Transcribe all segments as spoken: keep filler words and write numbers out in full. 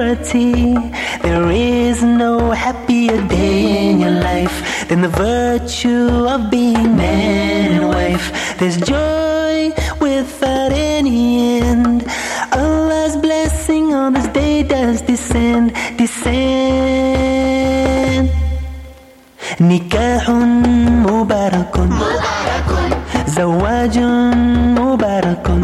purity. There is no happier day in your life than the virtue of being man and wife. There's joy without any end. Allah's blessing on this day does descend, descend. Nikahun mubarakun, zawajun mubarakun,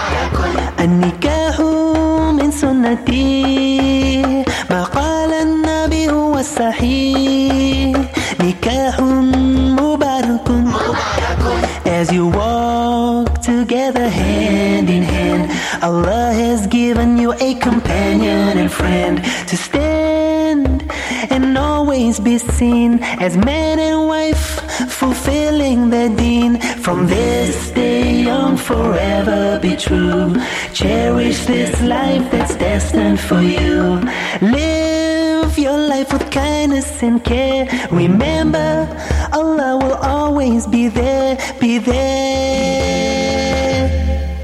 an-nikahu min sunnati, ma qala an-nabi huwa sahih. Nikahun mubarakun, as you walk together hand in hand, Allah has given you a companion and friend to stand and always be seen as man and wife, fulfilling their deen. From this day on forever be true. Cherish this life that's destined for you. Live your life with kindness and care. Remember, Allah will always be there, be there.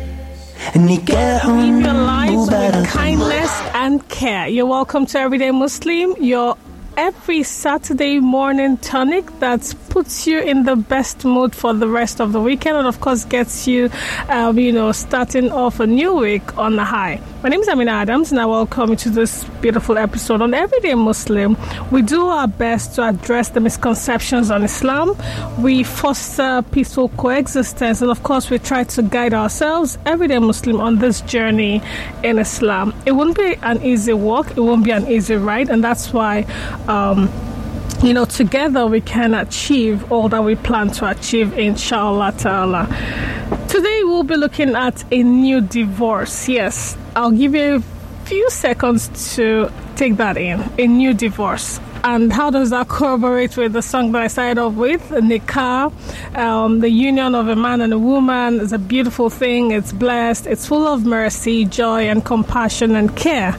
Live your lives with kindness and care. You're welcome to Everyday Muslim, your every Saturday morning tonic that puts you in the best mood for the rest of the weekend, and of course gets you, um, you know, starting off a new week on the high. My name is Amina Adams, and I welcome you to this beautiful episode on Everyday Muslim. We do our best to address the misconceptions on Islam. We foster peaceful coexistence, and of course we try to guide ourselves, Everyday Muslim, on this journey in Islam. It won't be an easy walk, it won't be an easy ride, and that's why Um, you know, together we can achieve all that we plan to achieve, inshallah ta'ala. Today we'll be looking at a new divorce. Yes, I'll give you a few seconds to take that in. A new divorce. And how does that corroborate with the song that I started off with, Nikah? Um, the union of a man and a woman is a beautiful thing. It's blessed. It's full of mercy, joy, and compassion and care.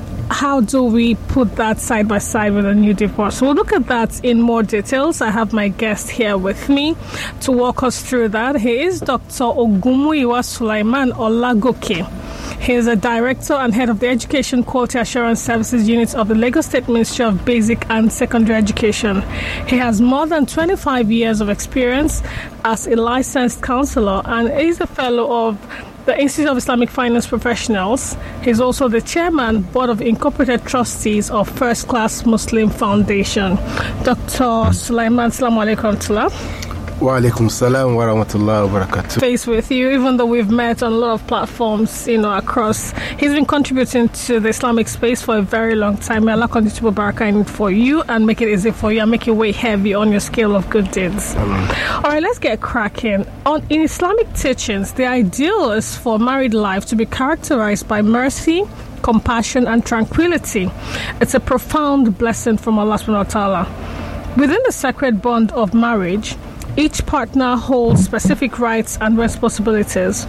How do we put that side by side with a new divorce? We'll look at that in more details. I have my guest here with me to walk us through that. He is Doctor Ogumuyiwa Sulaiman Olagoke. He is a director and head of the Education Quality Assurance Services Unit of the Lagos State Ministry of Basic and Secondary Education. He has more than twenty-five years of experience as a licensed counselor and is a fellow of the Institute of Islamic Finance Professionals. He's also the chairman, Board of Incorporated Trustees of First Class Muslim Foundation. Doctor Sulaiman, assalamu alaikum tula. Wa alaikum salam wa rahmatullahi wa barakatuh. Face with you, even though we've met on a lot of platforms, you know, across. He's been contributing to the Islamic space for a very long time. May Allah continue to barakah in it for you and make it easy for you and make it weigh heavy on your scale of good deeds. Amen. All right, let's get cracking. On in Islamic teachings, the ideal is for married life to be characterized by mercy, compassion, and tranquility. It's a profound blessing from Allah subhanahu wa ta'ala. Within the sacred bond of marriage, each partner holds specific rights and responsibilities,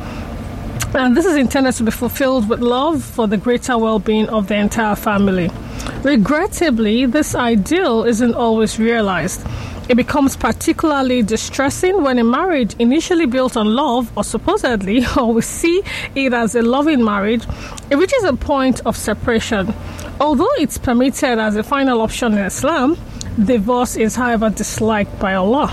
and this is intended to be fulfilled with love for the greater well-being of the entire family. Regrettably, this ideal isn't always realized. It becomes particularly distressing when a marriage initially built on love, or supposedly, or we see it as a loving marriage, it reaches a point of separation. Although it's permitted as a final option in Islam, divorce is, however, disliked by Allah.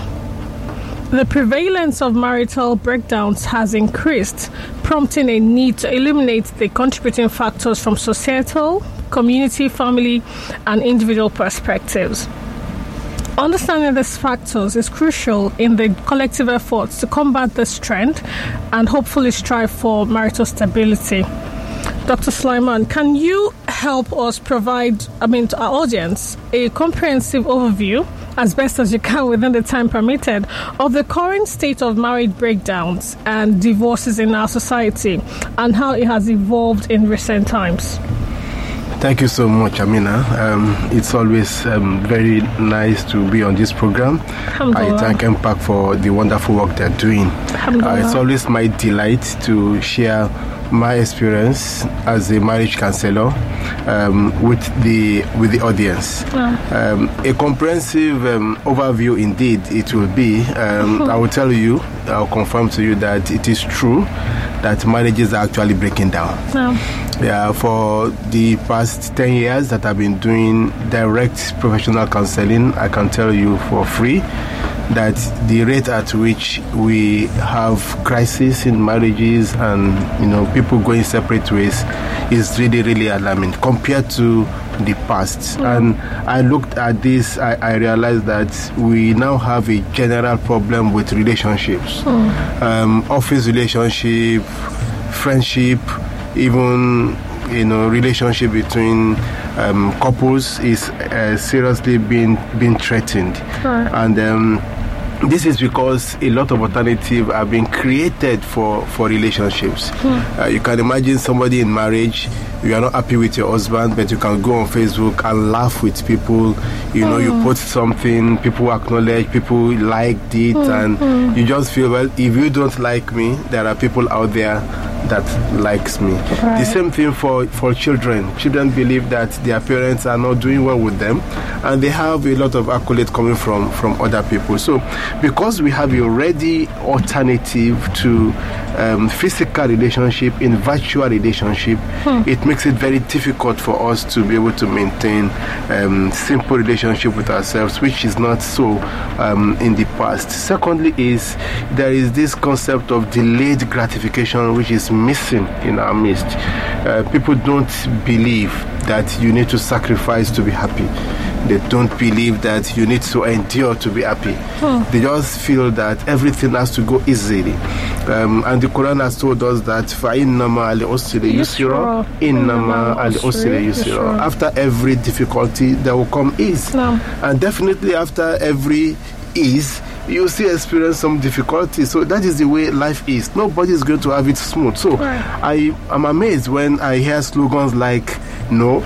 The prevalence of marital breakdowns has increased, prompting a need to eliminate the contributing factors from societal, community, family, and individual perspectives. Understanding these factors is crucial in the collective efforts to combat this trend and hopefully strive for marital stability. Doctor Sulaiman, can you help us provide, I mean, to our audience, a comprehensive overview, as best as you can within the time permitted, of the current state of marriage breakdowns and divorces in our society and how it has evolved in recent times? Thank you so much, Amina. Um, it's always um, very nice to be on this program. I thank M P A C for the wonderful work they're doing. Uh, it's always my delight to share my experience as a marriage counselor um, with the with the audience. Yeah. Um, a comprehensive um, overview, indeed, it will be. Um, I will tell you, I'll confirm to you that it is true that marriages are actually breaking down. Yeah. Yeah, for the past ten years that I've been doing direct professional counseling, I can tell you for free that the rate at which we have crisis in marriages and, you know, people going separate ways is really, really alarming compared to the past. Mm. And I looked at this, I, I realized that we now have a general problem with relationships. Mm. Um, office relationship, friendship, even, you know, relationship between um, couples is uh, seriously being being threatened. Sure. And um, this is because a lot of alternatives are being created for, for relationships. Hmm. Uh, you can imagine somebody in marriage, you are not happy with your husband, but you can go on Facebook and laugh with people. You know, mm. you post something, people acknowledge, people liked it, mm. and mm. you just feel, well, if you don't like me, there are people out there that likes me. Right. The same thing for, for children. Children believe that their parents are not doing well with them, and they have a lot of accolades coming from, from other people. So because we have a ready alternative to um, physical relationship in virtual relationship, hmm. it makes it very difficult for us to be able to maintain um, simple relationship with ourselves, which is not so um, in the past. Secondly is there is this concept of delayed gratification, which is missing in our midst. Uh, people don't believe that you need to sacrifice to be happy. They don't believe that you need to endure to be happy. Hmm. They just feel that everything has to go easily. Um, and the Quran has told us that فَإِنَّمَا الْعُسْرِ يُسْرًا إِنَّمَا الْعُسْرِ يُسْرًا. After every difficulty, there will come ease. No. And definitely after every ease, you still experience some difficulty. So that is the way life is. Nobody is going to have it smooth. So right. I am amazed when I hear slogans like, no,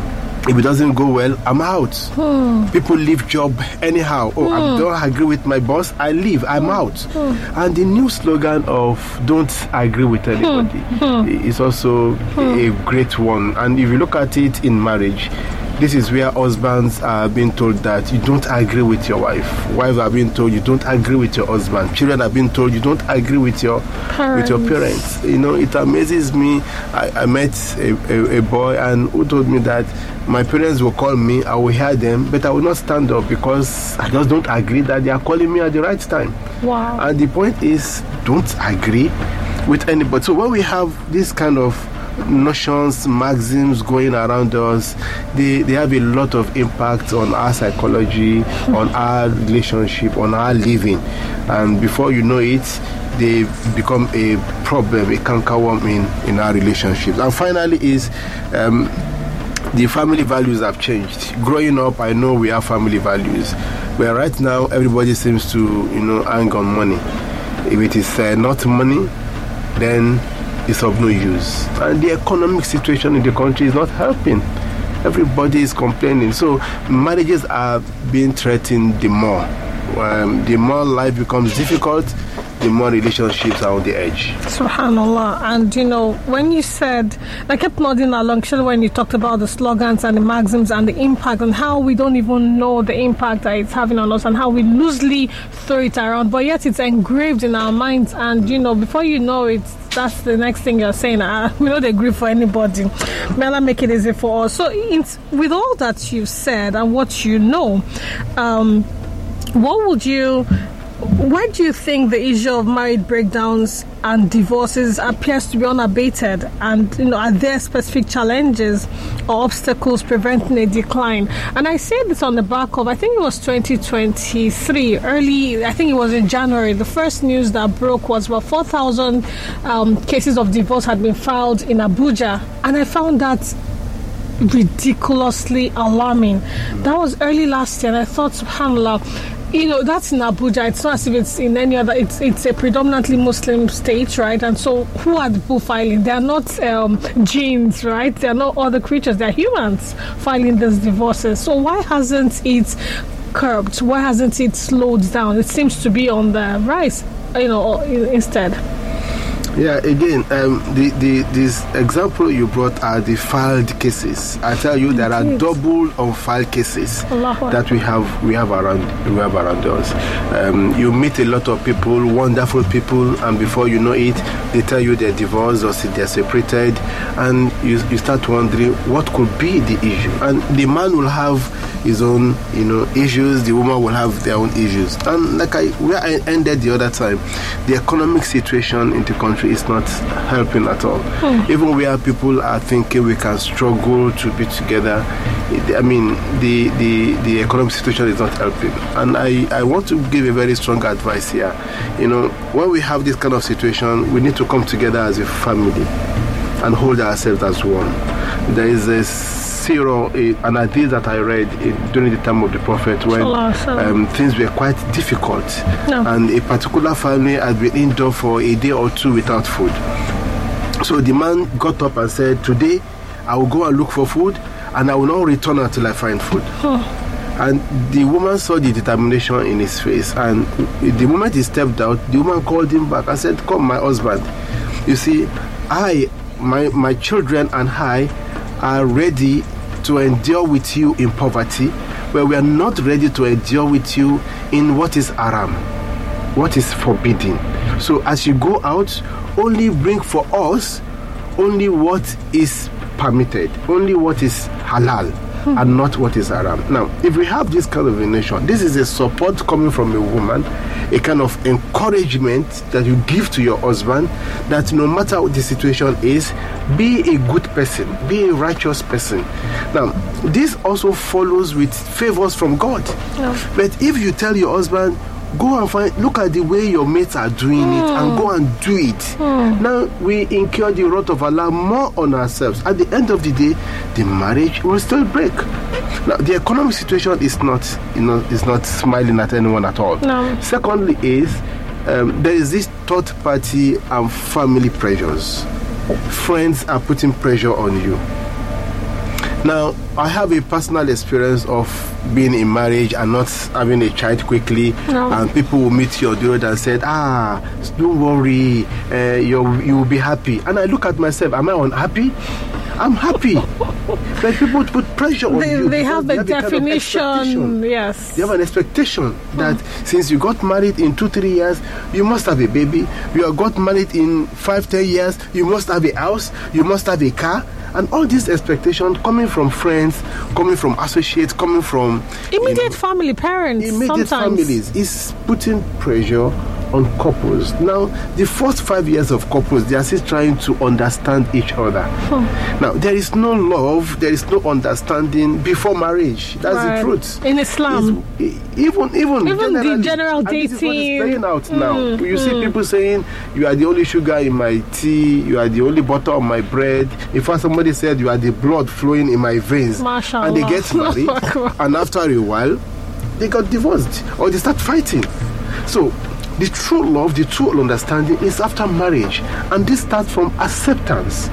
if it doesn't go well, I'm out. Hmm. People leave job anyhow. Oh, hmm. I don't agree with my boss, I leave, I'm hmm. out. Hmm. And the new slogan of don't agree with anybody hmm. is also hmm. a great one. And if you look at it in marriage, this is where husbands are being told that you don't agree with your wife. Wives are being told you don't agree with your husband. Children are being told you don't agree with your parents. with your parents. You know, it amazes me. I, I met a, a, a boy and who told me that my parents will call me, I will hear them, but I will not stand up because I just don't agree that they are calling me at the right time. Wow. And the point is, don't agree with anybody. So when we have this kind of notions, maxims going around us, they, they have a lot of impact on our psychology, on our relationship, on our living. And before you know it, they become a problem, a cankerworm in, in our relationships. And finally is um, the family values have changed. Growing up, I know we have family values, but right now everybody seems to, you know, hang on money. If it is uh, not money, then it's of no use. And the economic situation in the country is not helping. Everybody is complaining. So marriages are being threatened the more. Um, the more life becomes difficult, the more relationships are on the edge. Subhanallah. And you know, when you said, I kept nodding along, especially when you talked about the slogans and the maxims and the impact and how we don't even know the impact that it's having on us and how we loosely throw it around, but yet it's engraved in our minds. And you know, before you know it, that's the next thing you're saying. Uh, we don't agree for anybody. May Allah make it easy for us. So it's, with all that you've said and what you know, um, what would you... why do you think the issue of marriage breakdowns and divorces appears to be unabated? And, you know, are there specific challenges or obstacles preventing a decline? And I say this on the back of, I think it was twenty twenty-three, early, I think it was in January. The first news that broke was about four thousand um, cases of divorce had been filed in Abuja. And I found that ridiculously alarming. That was early last year, and I thought, subhanAllah, you know, that's in Abuja. It's not as if it's in any other. It's it's a predominantly Muslim state, right? And so, who are the people filing? They are not um, jinns, right? They are not other creatures. They are humans filing these divorces. So why hasn't it curbed? Why hasn't it slowed down? It seems to be on the rise, you know, instead. Yeah, again, um, the, the this example you brought are the filed cases. I tell you, there are double unfiled cases that we have we have around we have around us. Um, you meet a lot of people, wonderful people, and before you know it, they tell you they're divorced or they're separated, and you you start wondering what could be the issue. And the man will have his own, you know, issues. The woman will have their own issues. And like I where I ended the other time, the economic situation in the country is not helping at all. Hmm. Even where people are thinking we can struggle to be together, I mean, the, the, the economic situation is not helping. And I, I want to give a very strong advice here. You know, when we have this kind of situation, we need to come together as a family and hold ourselves as one. There is a Zero, an idea that I read in, during the time of the Prophet when um, things were quite difficult, no. and a particular family had been indoor for a day or two without food. So the man got up and said, today I will go and look for food and I will not return until I find food. Huh. And the woman saw the determination in his face, and the moment he stepped out, the woman called him back and said, come, my husband, you see, I, my, my children and I are ready to endure with you in poverty, but we are not ready to endure with you in what is haram, what is forbidden. So as you go out, only bring for us only what is permitted, only what is halal, hmm. and not what is haram. Now, if we have this kind of a nation, this is a support coming from a woman, a kind of encouragement that you give to your husband, that no matter what the situation is, be a good person, be a righteous person. Now, this also follows with favors from God. No. But if you tell your husband, go and find, look at the way your mates are doing mm. it and go and do it. Mm. Now we incur the wrath of Allah more on ourselves. At the end of the day, the marriage will still break. Now the economic situation is not, you know, is not smiling at anyone at all. No. Secondly is um, there is this third party and family pressures. Friends are putting pressure on you. Now, I have a personal experience of being in marriage and not having a child quickly, no. and people will meet you on the road and said, ah, don't worry, uh, you you will be happy. And I look at myself, am I unhappy? I'm happy. But people put pressure on they, you. They have the have definition, kind of yes. They have an expectation that hmm. since you got married in two, three years, you must have a baby. You have got married in five, ten years, you must have a house, you must have a car. And all these expectations coming from friends, coming from associates, coming from immediate you know, family, parents, immediate sometimes. families, is putting pressure on couples. Now, the first five years of couples, they are still trying to understand each other. Hmm. Now, there is no love, there is no understanding before marriage. That's right. the truth. In Islam, it's, even even even the general dating. This is what is playing out mm, now. You mm. see people saying, "You are the only sugar in my tea. You are the only butter on my bread." In fact, somebody said, "You are the blood flowing in my veins." Mashallah. And they get married, and after a while, they got divorced or they start fighting. So. The true love, the true understanding is after marriage, and this starts from acceptance.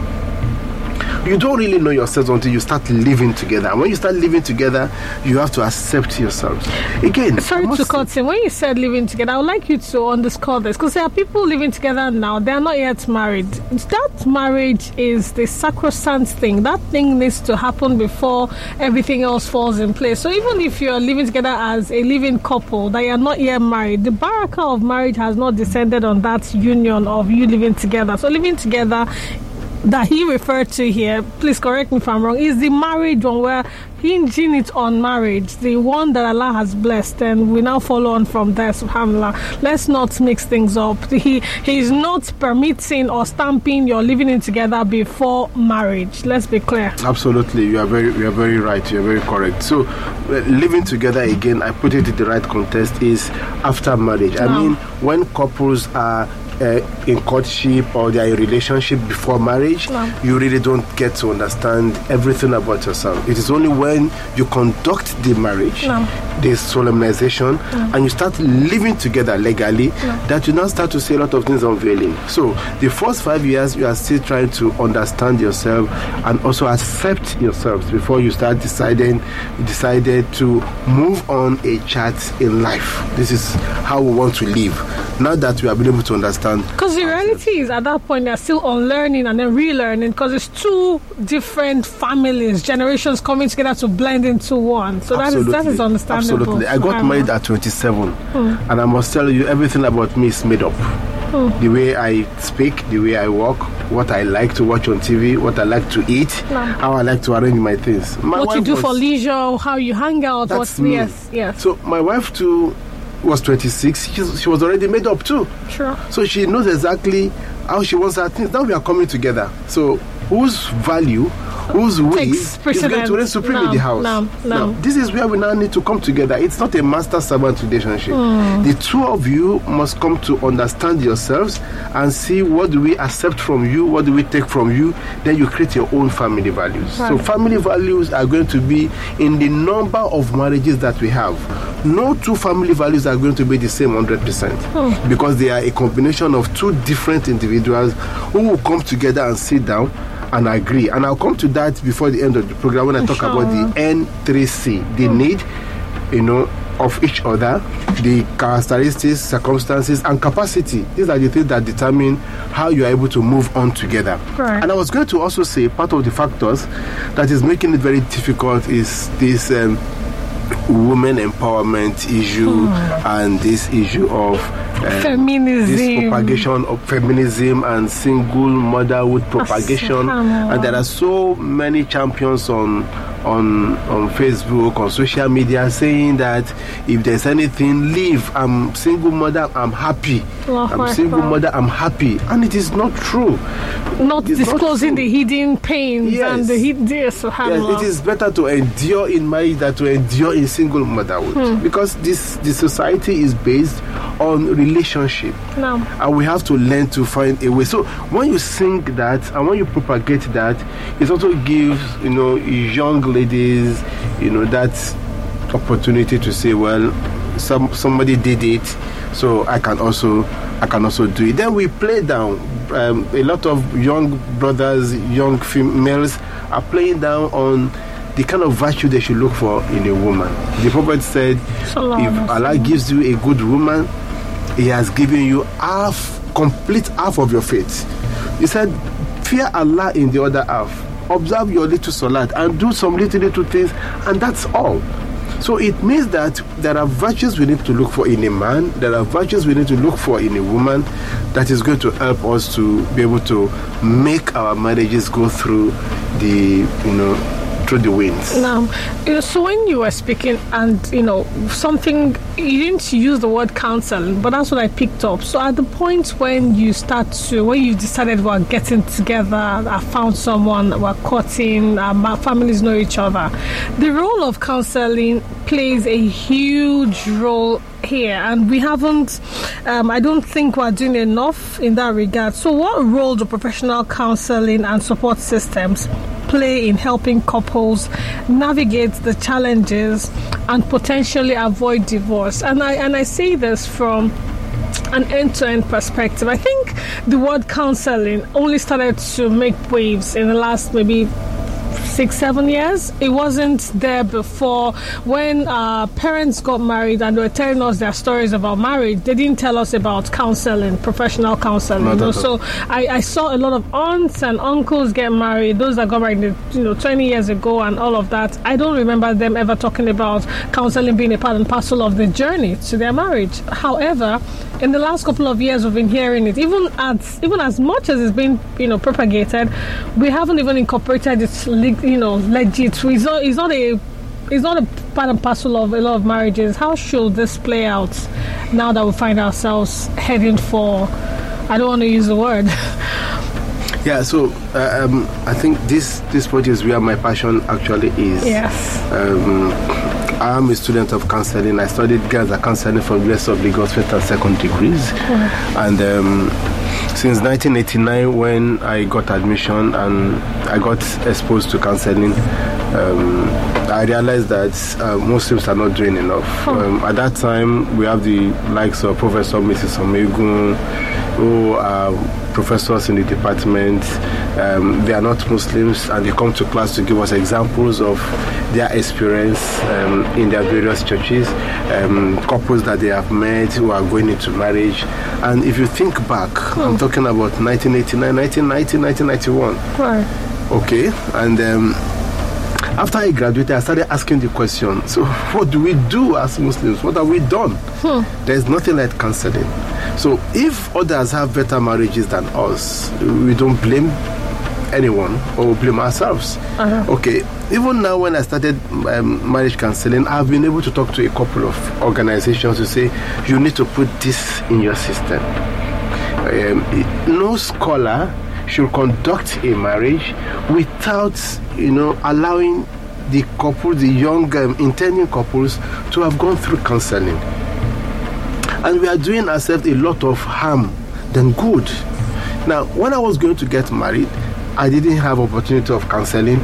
You don't really know yourselves until you start living together. And when you start living together, you have to accept yourselves. Again, sorry to cut in. When you said living together, I would like you to underscore this, because there are people living together now. They are not yet married. That marriage is the sacrosanct thing. That thing needs to happen before everything else falls in place. So even if you are living together as a living couple, that you are not yet married, the barakah of marriage has not descended on that union of you living together. So living together that he referred to here, please correct me if I'm wrong, is the marriage one where hinging it on marriage, the one that Allah has blessed, and we now follow on from there, subhanAllah. Let's not mix things up. He he is not permitting or stamping your living in together before marriage. Let's be clear. Absolutely, you are very you are very right, you are very correct. So uh, living together, again, I put it in the right context, is after marriage. I no. mean, when couples are Uh, in courtship or they are in relationship before marriage, no. you really don't get to understand everything about yourself. It is only when you conduct the marriage, no. the solemnization, no. and you start living together legally, no. that you now start to see a lot of things unveiling. So the first five years, you are still trying to understand yourself and also accept yourselves before you start deciding decided to move on a chart in life. This is how we want to live. Now that we have been able to understand understand. Because the reality is, at that point, they're still unlearning and then relearning, because it's two different families, generations coming together to blend into one. So that is, that is understandable. Absolutely. I got married at twenty-seven, hmm. and I must tell you, everything about me is made up. Hmm. The way I speak, the way I walk, what I like to watch on T V, what I like to eat, no. how I like to arrange my things. My what you do was, for leisure, how you hang out. That's what, me. Yes, yes. So my wife too was twenty-six. She, she was already made up too. Sure. So she knows exactly how she wants her things. Now we are coming together. So whose value, whose way is going to reign supreme no, in the house? No, no. Now, this is where we now need to come together. It's not a master-servant relationship. Mm. The two of you must come to understand yourselves and see what do we accept from you, what do we take from you. Then you create your own family values. Right. So family values are going to be in the number of marriages that we have. No two family values are going to be the same one hundred percent mm. because they are a combination of two different individuals who will come together and sit down and agree. And I'll come to that before the end of the program when I talk sure. about the N three C, the mm. need, you know, of each other, the characteristics, circumstances, and capacity. These are the things that determine how you are able to move on together. Right. And I was going to also say part of the factors that is making it very difficult is this um, women empowerment issue mm. and this issue of Um, feminism, this propagation of feminism and single motherhood propagation, and there are so many champions on on on Facebook, on social media, saying that if there's anything, leave. I'm single mother, I'm happy. Oh, I'm single God. mother, I'm happy, and it is not true. Not it's disclosing not the hidden pains yes. and the hidden. Yes, yes, it is better to endure in marriage than to endure in single motherhood hmm. because this the society is based on relationship. No. And we have to learn to find a way. So when you sing that and when you propagate that, it also gives, you know, young ladies, you know, that opportunity to say, well, some somebody did it, so I can also I can also do it. Then we play down. Um, a lot of young brothers, young females are playing down on the kind of virtue they should look for in a woman. The Prophet said, Salam. if Allah gives you a good woman, He has given you half, complete half of your faith. He said, fear Allah in the other half. Observe your little salat and do some little, little things, and that's all. So it means that there are virtues we need to look for in a man, there are virtues we need to look for in a woman that is going to help us to be able to make our marriages go through the, you know, through the winds. Now, so when you were speaking, and you know, something, you didn't use the word counseling, but that's what I picked up. So at the point when you start to, when you decided we're getting together, I found someone, we're courting, our families know each other, the role of counseling plays a huge role here, and we haven't um, I don't think we're doing enough in that regard. So what role do professional counseling and support systems play in helping couples navigate the challenges and potentially avoid divorce? And I and I say this from an end-to-end perspective. I think the word counseling only started to make waves in the last maybe six, seven years. It wasn't there before. When our parents got married and they were telling us their stories about marriage, they didn't tell us about counseling, professional counseling. You know? So I, I saw a lot of aunts and uncles get married, those that got married, you know, twenty years ago and all of that. I don't remember them ever talking about counseling being a part and parcel of the journey to their marriage. However, in the last couple of years, we've been hearing it. Even as even as much as it's been, you know, propagated, we haven't even incorporated it, you know, legit. It's not, it's not a it's not a part and parcel of a lot of marriages. How should this play out now that we find ourselves heading for, I don't want to use the word. Yeah, so uh, um, I think this this point is where my passion actually is. Yes. Um, I'm a student of counseling. I studied girls counseling from University of Lagos, first and second degrees. Mm. And um, since nineteen eighty-nine, when I got admission and I got exposed to counseling, um, I realized that uh, Muslims are not doing enough. Huh. Um, at that time, we have the likes of Professor Missus Omegun, who are professors in the department. Um, they are not Muslims, and they come to class to give us examples of their experience um, in their various churches, um, couples that they have met who are going into marriage. And if you think back, hmm. I'm talking about nineteen eighty-nine, nineteen ninety, nineteen ninety-one. Right. Okay, and um, after I graduated, I started asking the question, so what do we do as Muslims? What have we done? Hmm. There's nothing like counseling. So if others have better marriages than us, we don't blame anyone or blame ourselves. Uh-huh. Okay, even now when I started um, marriage counseling, I've been able to talk to a couple of organizations to say, you need to put this in your system. Um, no scholar should conduct a marriage without, you know, allowing the couple, the young um, intending couples, to have gone through counseling. And we are doing ourselves a lot of harm than good. Now, when I was going to get married, I didn't have opportunity of counseling.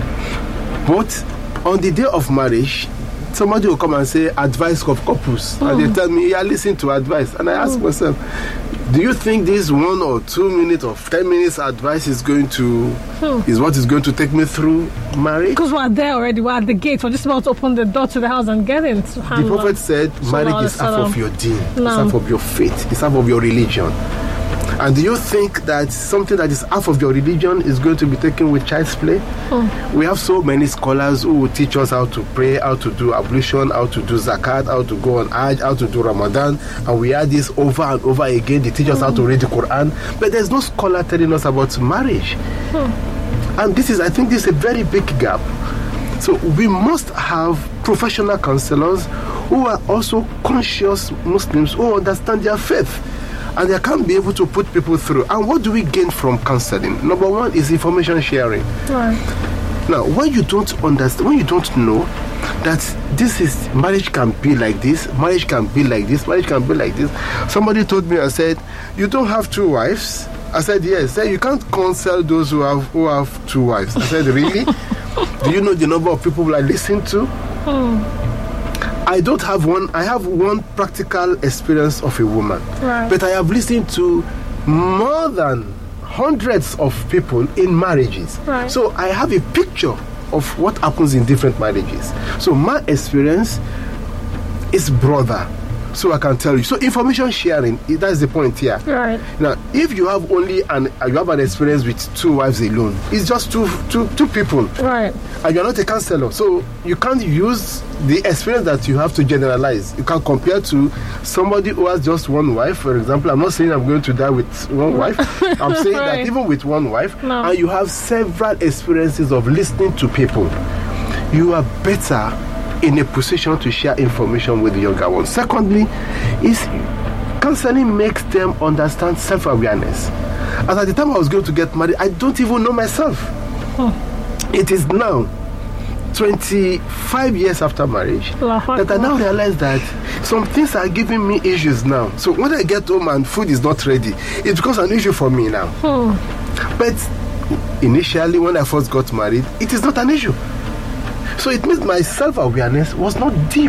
But on the day of marriage, somebody will come and say, advice of couples. Mm. And they tell me, yeah, listen to advice. And I ask mm. myself, do you think this one or two minutes or ten minutes advice is going to, hmm. is what is going to take me through marriage? Because we're there already, we're at the gate, we're just about to open the door to the house and get in. The Prophet said, marriage is half of your deen, no. it's half of your faith, it's half of your religion. And do you think that something that is half of your religion is going to be taken with child's play? Hmm. We have so many scholars who will teach us how to pray, how to do ablution, how to do zakat, how to go on Hajj, how to do Ramadan, and we add this over and over again. They teach us hmm. how to read the Quran, but there's no scholar telling us about marriage. Hmm. And this is, I think, this is a very big gap. So we must have professional counselors who are also conscious Muslims who understand their faith. And they can't be able to put people through. And what do we gain from counseling? Number one is information sharing. Right. Now, when you don't understand, when you don't know that this is, marriage can be like this, marriage can be like this, marriage can be like this. Somebody told me, I said, you don't have two wives? I said, yes. Said, you can't counsel those who have who have two wives. I said, really? Do you know the number of people I listen to? Hmm. I don't have one, I have one practical experience of a woman. Right. But I have listened to more than hundreds of people in marriages. Right. So I have a picture of what happens in different marriages. So my experience is broader. So I can tell you. So information sharing, that's the point here. Right. Now, if you have only an you have an experience with two wives alone, it's just two two two people. Right. And you're not a counselor, so you can't use the experience that you have to generalize. You can compare to somebody who has just one wife, for example. I'm not saying I'm going to die with one wife. I'm saying right. that even with one wife, no. and you have several experiences of listening to people, you are better in a position to share information with the younger ones. Secondly, is counseling makes them understand self-awareness. As at the time I was going to get married, I don't even know myself. Oh. It is now twenty-five years after marriage that I now realize that some things are giving me issues now. So when I get home and food is not ready, it becomes an issue for me now. Oh. But initially, when I first got married, it is not an issue. So it means my self-awareness was not deep.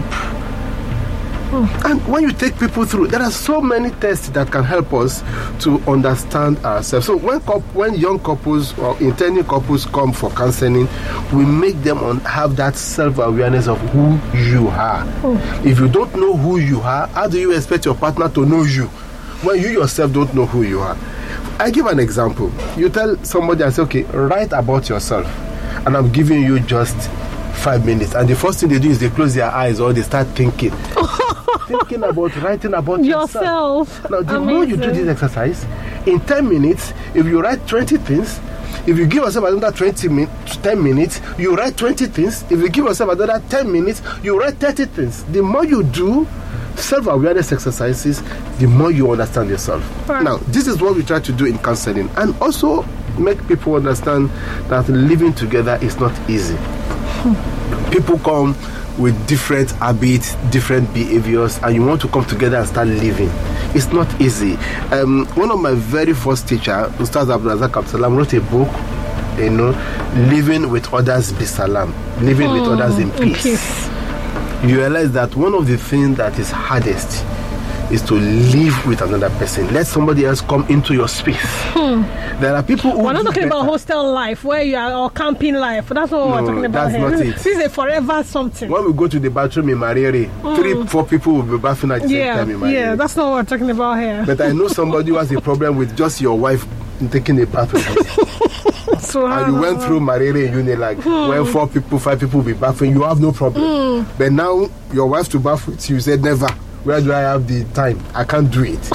Hmm. And when you take people through, there are so many tests that can help us to understand ourselves. So when when young couples or intending couples come for counseling, we make them on, have that self-awareness of who you are. Hmm. If you don't know who you are, how do you expect your partner to know you when you yourself don't know who you are? I give an example. You tell somebody and say, okay, write about yourself. And I'm giving you just five minutes, and the first thing they do is they close their eyes or they start thinking thinking about writing about yourself, yourself. Now the Amazing. More you do this exercise, in ten minutes, if you write twenty things, if you give yourself another twenty minutes, ten minutes, you write twenty things. If you give yourself another ten minutes, you write thirty things. The more you do self-awareness exercises, the more you understand yourself. Right. Now, this is what we try to do in counseling, and also make people understand that living together is not easy. People come with different habits, different behaviors, and you want to come together and start living. It's not easy. Um, one of my very first teachers, Ustaz Abdul Razak Absalam, wrote a book you know, living with others bisalam, living mm, with others in peace. peace. You realize that one of the things that is hardest is to live with another person. Let somebody else come into your space. Hmm. There are people who... We're not talking better. about hostel life where you are, or camping life. That's not what no, we're talking about that's here. Not this, it. this is a forever something. When we go to the bathroom in Mariri, mm. three, four people will be bathing at the yeah, same time in Mariri. Yeah, that's not what we're talking about here. But I know somebody who has a problem with just your wife taking a bath with you. So and you went through Mariri and Unilag, hmm. where four people, five people will be bathing, you have no problem. Hmm. But now your wife to bath with you said never. Where do I have the time? I can't do it.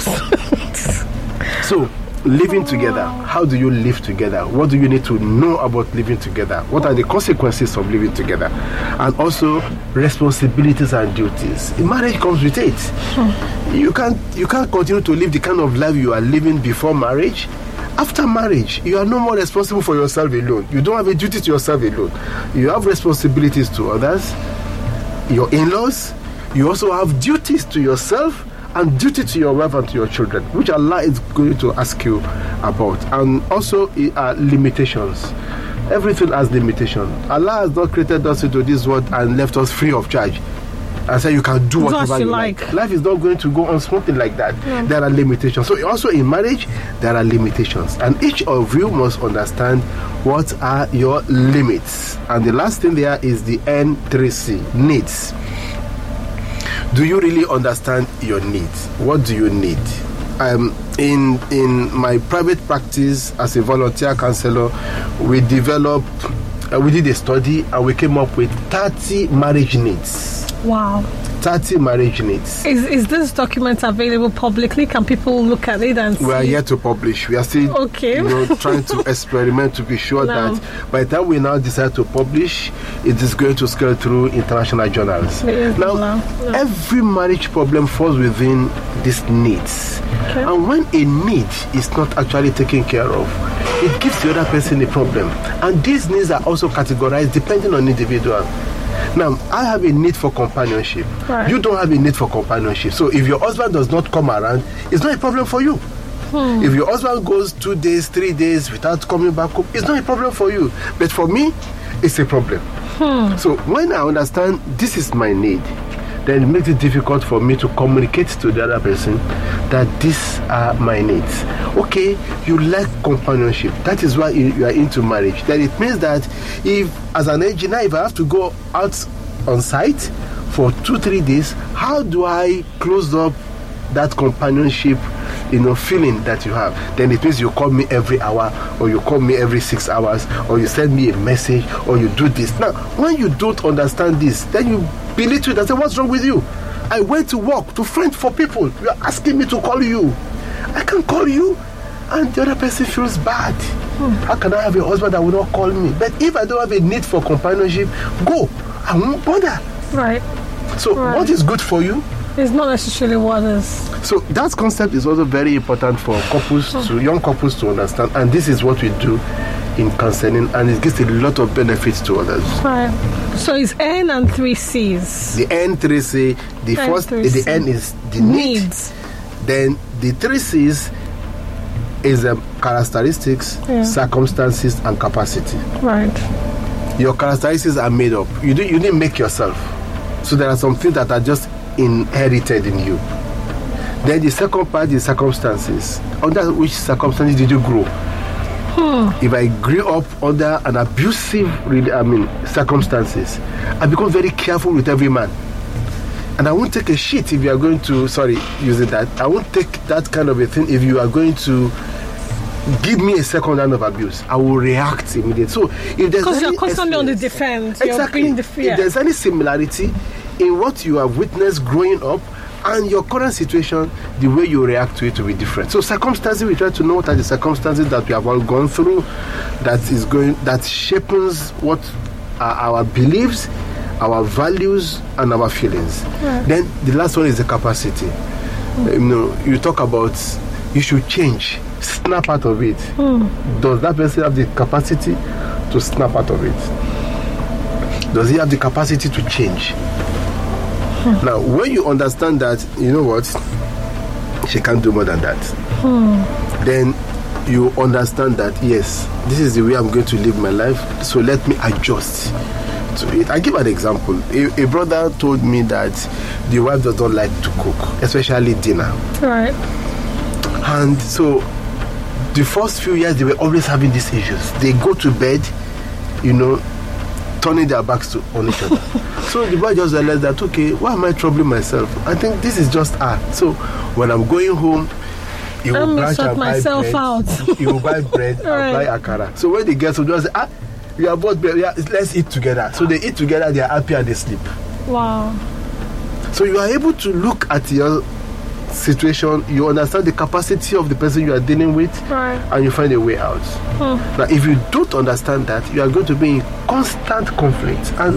So, living together. How do you live together? What do you need to know about living together? What are the consequences of living together? And also, responsibilities and duties. Marriage comes with it. Hmm. You can't, you can't continue to live the kind of life you are living before marriage. After marriage, you are no more responsible for yourself alone. You don't have a duty to yourself alone. You have responsibilities to others, your in-laws. You also have duties to yourself and duty to your wife and to your children, which Allah is going to ask you about. And also uh, limitations. Everything has limitation. Allah has not created us into this world and left us free of charge and say you can do whatever you like. like. Life is not going to go on smoothly like that. Yeah. There are limitations. So also in marriage, there are limitations. And each of you must understand what are your limits. And the last thing there is the N three C, needs. Do you really understand your needs? What do you need? Um, in in my private practice as a volunteer counselor, we developed, uh, we did a study and we came up with thirty marriage needs. Wow. thirty marriage needs. Is is this document available publicly? Can people look at it and see? We are yet to publish. We are still okay. you know, trying to experiment to be sure no. that by the time we now decide to publish, it is going to scale through international journals. Now, no. every marriage problem falls within these needs. Okay. And when a need is not actually taken care of, it gives the other person a problem. And these needs are also categorized depending on the individual. Now, I have a need for companionship. Right. You don't have a need for companionship. So if your husband does not come around, it's not a problem for you. Hmm. If your husband goes two days, three days without coming back home, it's not a problem for you. But for me, it's a problem. Hmm. So when I understand this is my need, then it makes it difficult for me to communicate to the other person that these are my needs. Okay, you like companionship. That is why you are into marriage. Then it means that if, as an engineer, if I have to go out on site for two, three days, how do I close up that companionship, you know, feeling that you have? Then it means you call me every hour, or you call me every six hours, or you send me a message, or you do this. Now, when you don't understand this, then you belittle it and say, what's wrong with you? I went to work to friend for people. You are asking me to call you. I can call you, and the other person feels bad. Hmm. How can I have a husband that will not call me? But if I don't have a need for companionship, go. I won't bother. Right. So right. what is good for you? It's not necessarily what is. So that concept is also very important for couples, hmm. to young couples to understand. And this is what we do in counseling, and it gives a lot of benefits to others. Right. So it's N and three C's. The N three C, the N first, three C. The N is the needs. Then the three C's is um, characteristics, yeah. circumstances, and capacity. Right. Your characteristics are made up. You do, you didn't make yourself. So there are some things that are just inherited in you. Then the second part is circumstances. Under which circumstances did you grow? Hmm. If I grew up under an abusive, I mean, circumstances, I become very careful with every man. And I won't take a shit if you are going to, sorry, using that. I won't take that kind of a thing if you are going to give me a second round of abuse. I will react immediately. So if there's because you're constantly on the defense. Exactly. You're being the fear. If there's any similarity in what you have witnessed growing up and your current situation, the way you react to it will be different. So circumstances, we try to know what are the circumstances that we have all gone through, that is going, that shapes what are our beliefs, our values, and our feelings. Yeah. Then the last one is the capacity. Mm. You know, you talk about you should change, snap out of it. Mm. Does that person have the capacity to snap out of it? Does he have the capacity to change? Hmm. Now, when you understand that, you know what, she can't do more than that, hmm. then you understand that, yes, this is the way I'm going to live my life, so let me adjust to it. I give an example. A, a brother told me that the wife does not like to cook, especially dinner. Right. And so the first few years they were always having these issues. They go to bed, you know, turning their backs to on each other. So the boy just realized that, okay, why am I troubling myself? I think this is just art. So when I'm going home, he will branch and buy myself bread. Out. He will buy bread and Right. buy akara. So when they get to just say, ah, we are both bread, yeah, let's eat together. So they eat together, they are happy and they sleep. Wow. So you are able to look at your situation, you understand the capacity of the person you are dealing with, Right. and you find a way out. Hmm. Now, if you don't understand that, you are going to be in constant conflict, and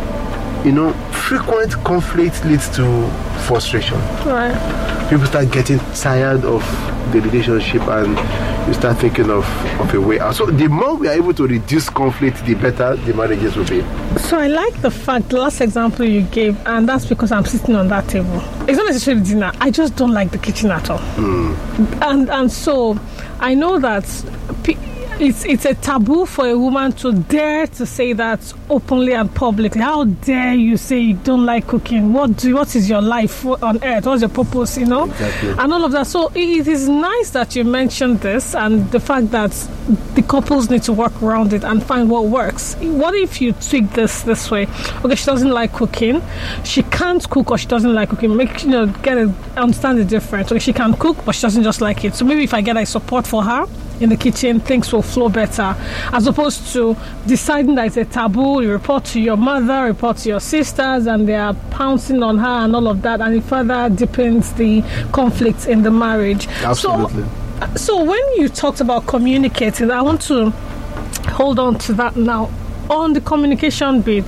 you know, frequent conflict leads to frustration. Right. People start getting tired of the relationship, and you start thinking of, of a way out. So the more we are able to reduce conflict, the better the marriages will be. So I like the fact, the last example you gave, and that's because I'm sitting on that table. It's not necessarily dinner. I just don't like the kitchen at all. Mm. And and so I know that pe- it's it's a taboo for a woman to dare to say that openly and publicly. How dare you say you don't like cooking? What do what is your life on earth? What's your purpose? You know, Exactly. and all of that. So it is nice that you mentioned this and the fact that the couples need to work around it and find what works. What if you tweak this this way? Okay, she doesn't like cooking. She can't cook, or she doesn't like cooking. Make you know get a, understand the difference. Okay, she can cook, but she doesn't just like it. So maybe if I get a support for her in the kitchen, things will flow better, as opposed to deciding that it's a taboo. You report to your mother, report to your sisters, and they are pouncing on her and all of that, and it further deepens the conflict in the marriage. Absolutely. So, so when you talked about communicating, I want to hold on to that now. On the communication bit,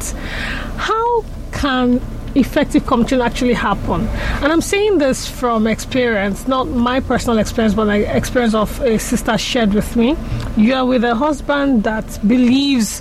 how can effective communication actually happen? And I'm saying this from experience, not my personal experience, but like experience of a sister shared with me. You are with a husband that believes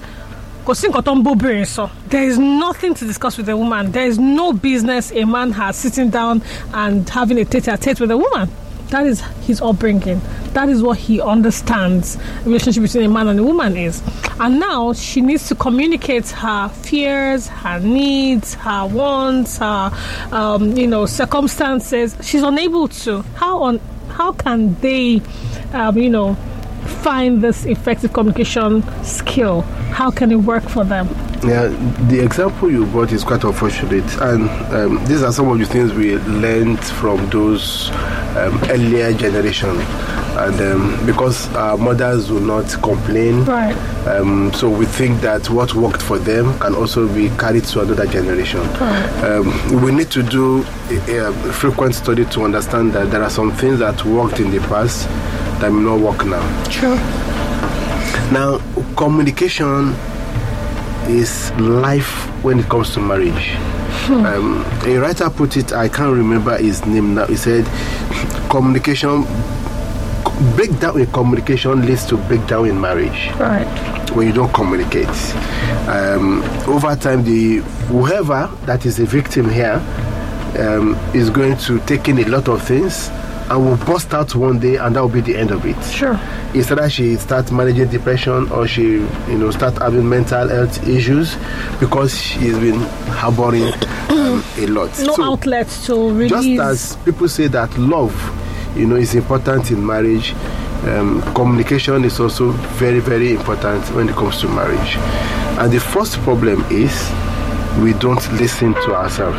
there is nothing to discuss with a woman. There is no business a man has sitting down and having a tete-a-tete with a woman. That is his upbringing. That is what he understands the relationship between a man and a woman is. And now she needs to communicate her fears, her needs, her wants, her um, you know circumstances. She's unable to. How on how can they, um, you know, find this effective communication skill? How can it work for them? Yeah, the example you brought is quite unfortunate, and um, these are some of the things we learned from those um, earlier generation. And um, because our mothers will not complain, right? Um, so we think that what worked for them can also be carried to another generation. Right. Um, we need to do a, a frequent study to understand that there are some things that worked in the past that may not work now. True. Now, communication is life when it comes to marriage. Hmm. Um, a writer put it, I can't remember his name now. He said, communication, breakdown in communication leads to breakdown in marriage. Right. When you don't communicate. Um, over time, the whoever that is a victim here um, is going to take in a lot of things and will burst out one day, and that will be the end of it. Sure. Instead that she starts managing depression, or she, you know, start having mental health issues because she's been harboring um, a lot. No so, outlets to release. Just as people say that love, you know, is important in marriage, um, communication is also very, very important when it comes to marriage. And the first problem is we don't listen to ourselves.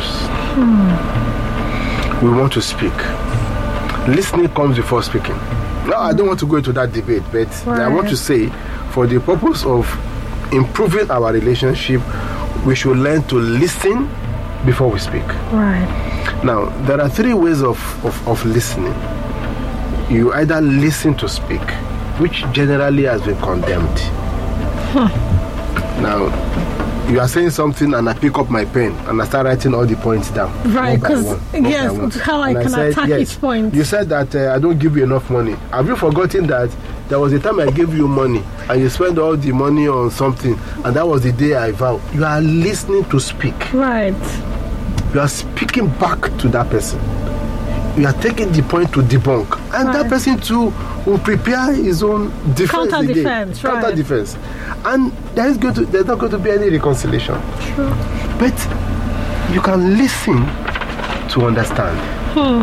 Hmm. We want to speak. Listening comes before speaking. Now, I don't want to go into that debate, but right. I want to say, for the purpose of improving our relationship, we should learn to listen before we speak. Right. Now, there are three ways of, of, of listening. You either listen to speak, which generally has been condemned. Huh. Now, you are saying something and I pick up my pen and I start writing all the points down. Right, because yes, how I and can I said, attack yes, each point. You said that uh, I don't give you enough money. Have you forgotten that there was a time I gave you money and you spent all the money on something, and that was the day I vowed? You are listening to speak. Right. You are speaking back to that person. You are taking the point to debunk. And right. that person too will prepare his own defense counter again. defense, right. Counter defense. And there is going to there's not going to be any reconciliation. True. But you can listen to understand. Hmm.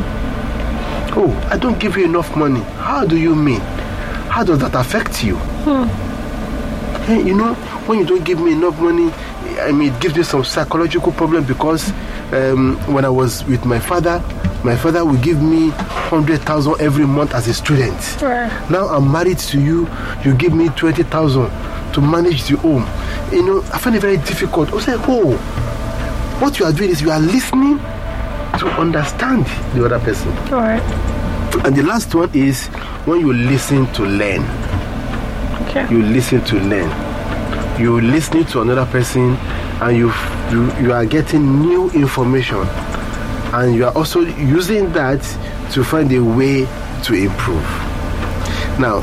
Oh, I don't give you enough money. How do you mean? How does that affect you? Hmm. Hey, you know, when you don't give me enough money, I mean, it gives me some psychological problem because um, when I was with my father, my father would give me one hundred thousand every month as a student. Right. Now I'm married to you, you give me twenty thousand to manage the home. You know, I find it very difficult. I say, oh, what you are doing is you are listening to understand the other person. Right. And the last one is when you listen to learn. Okay. You listen to learn. You listening to another person, and you you you are getting new information, and you are also using that to find a way to improve. Now,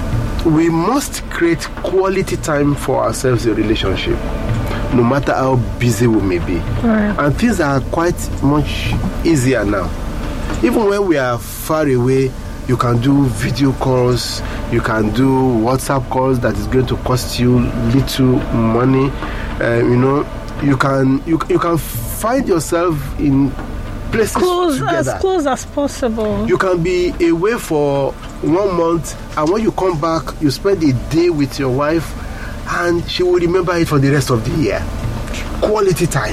we must create quality time for ourselves in a relationship, no matter how busy we may be. Right. And things are quite much easier now. Even when we are far away, you can do video calls, you can do WhatsApp calls that is going to cost you little money. Uh, you know, you can you, you can find yourself in places Close, together. as close as possible. You can be away for one month, and when you come back, you spend a day with your wife, and she will remember it for the rest of the year. Quality time.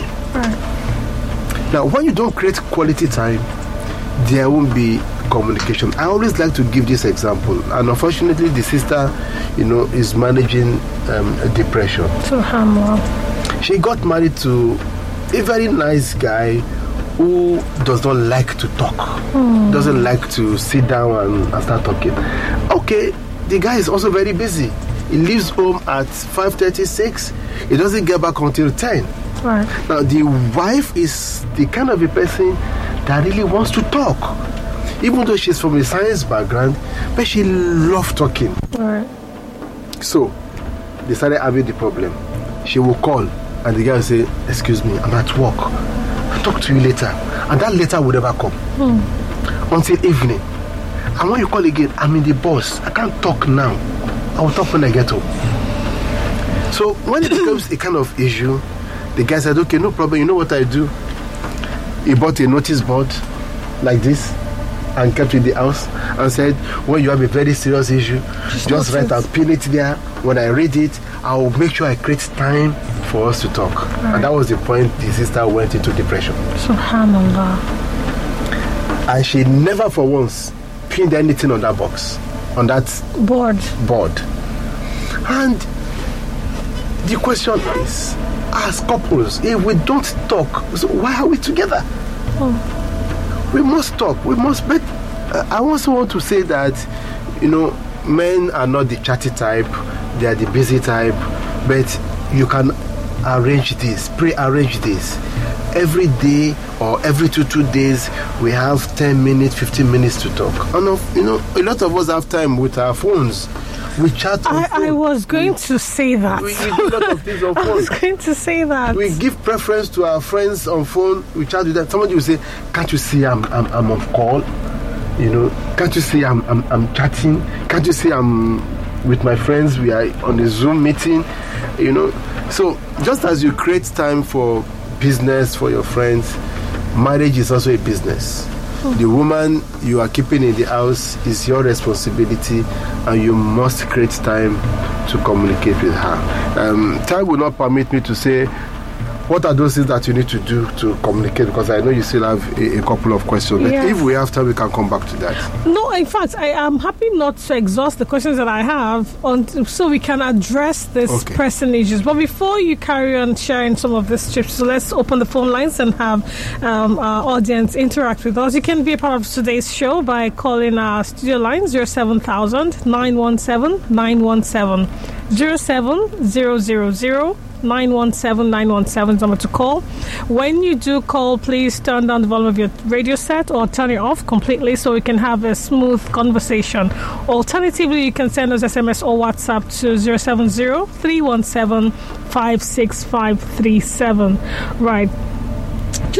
Right. Now, when you don't create quality time, there won't be communication. I always like to give this example, and unfortunately, the sister, you know, is managing um, a depression. To Hamwa. She got married to a very nice guy who does not like to talk, mm. doesn't like to sit down and, and start talking. Okay, the guy is also very busy. He leaves home at five thirty-six. He doesn't get back until ten. Right. Now, the wife is the kind of a person that really wants to talk, even though she's from a science background, but she loves talking. Right. So they started having the problem. She will call, and the guy will say, "Excuse me, I'm at work. I'll talk to you later." And that later will never come hmm. until evening. And when you call again, I'm in the bus. I can't talk now. I will talk when I get home. So when it becomes a kind of issue, the guy said, "Okay, no problem. You know what I do?" He bought a notice board like this and kept it in the house and said, when you have a very serious issue, just, just write and pin it there. When I read it, I will make sure I create time for us to talk. Right. And that was the point the sister went into depression. Subhanallah. And she never for once pinned anything on that box, on that board. board. And the question is, as couples, if we don't talk, so why are we together? Oh. We must talk. We must. But uh, I also want to say that, you know, men are not the chatty type; they are the busy type. But you can arrange this, pre-arrange this. Every day or every two two days, we have ten minutes, fifteen minutes to talk. And you know, a lot of us have time with our phones. We chat on I, phone. I was going we, to say that. We, we do a lot of things on phone. I was going to say that. We give preference to our friends on phone. We chat with them. Somebody will say, "Can't you see I'm I'm, I'm on call? You know, can't you see I'm, I'm I'm chatting? Can't you see I'm with my friends? We are on a Zoom meeting." You know, so just as you create time for business for your friends, marriage is also a business. The woman you are keeping in the house is your responsibility, and you must create time to communicate with her. Um, time will not permit me to say what are those things that you need to do to communicate, because I know you still have a, a couple of questions. But yes. if we have time, we can come back to that. No, in fact, I am happy not to exhaust the questions that I have on, so we can address this okay. pressing issues. But before you carry on sharing some of these tips, so let's open the phone lines and have um, our audience interact with us. You can be a part of today's show by calling our studio line zero seven thousand nine one seven nine one seven zero seven zero zero zero nine one seven nine one seven number to call. When you do call, please turn down the volume of your radio set or turn it off completely so we can have a smooth conversation. Alternatively, you can send us S M S or WhatsApp to zero seven zero three one seven five six five three seven. Right. Just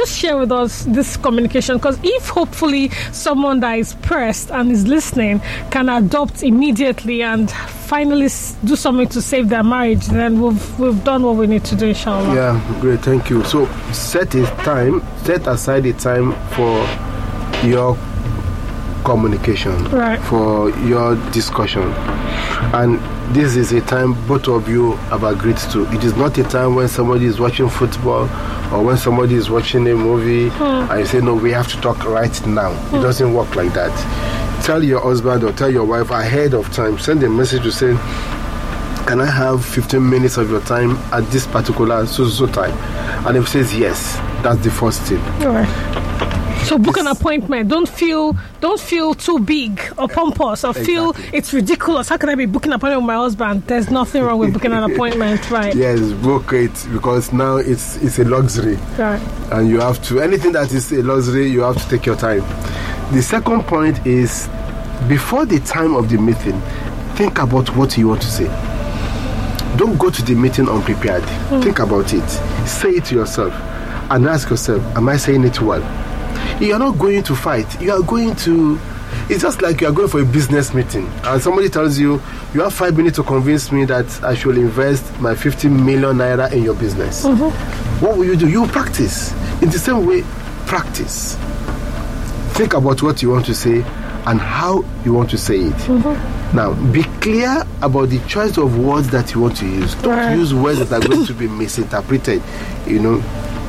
just share with us this communication? Because if hopefully someone that is pressed and is listening can adopt immediately and finally do something to save their marriage, then we've we've done what we need to do, inshallah. Yeah, great, thank you. So set a time, set aside a time for your communication, right, for your discussion. And this is a time both of you have agreed to. It is not a time when somebody is watching football or when somebody is watching a movie hmm. and you say, no, we have to talk right now. Hmm. It doesn't work like that. Tell your husband or tell your wife ahead of time. Send a message to say, can I have fifteen minutes of your time at this particular so so time? And if he says yes, that's the first thing. All right. So book an appointment. Don't feel don't feel too big or pompous or feel exactly. it's ridiculous. How can I be booking an appointment with my husband? There's nothing wrong with booking an appointment, right? Yes, book it, because now it's it's a luxury. Right. And you have to, anything that is a luxury, you have to take your time. The second point is, before the time of the meeting, think about what you want to say. Don't go to the meeting unprepared. Mm. Think about it. Say it to yourself and ask yourself, am I saying it well? You are not going to fight. You are going to... It's just like you are going for a business meeting and somebody tells you, you have five minutes to convince me that I should invest my fifty million naira in your business. Mm-hmm. What will you do? You practice. In the same way, practice. Think about what you want to say and how you want to say it. Mm-hmm. Now, be clear about the choice of words that you want to use. Don't right. use words that are going to be misinterpreted, you know.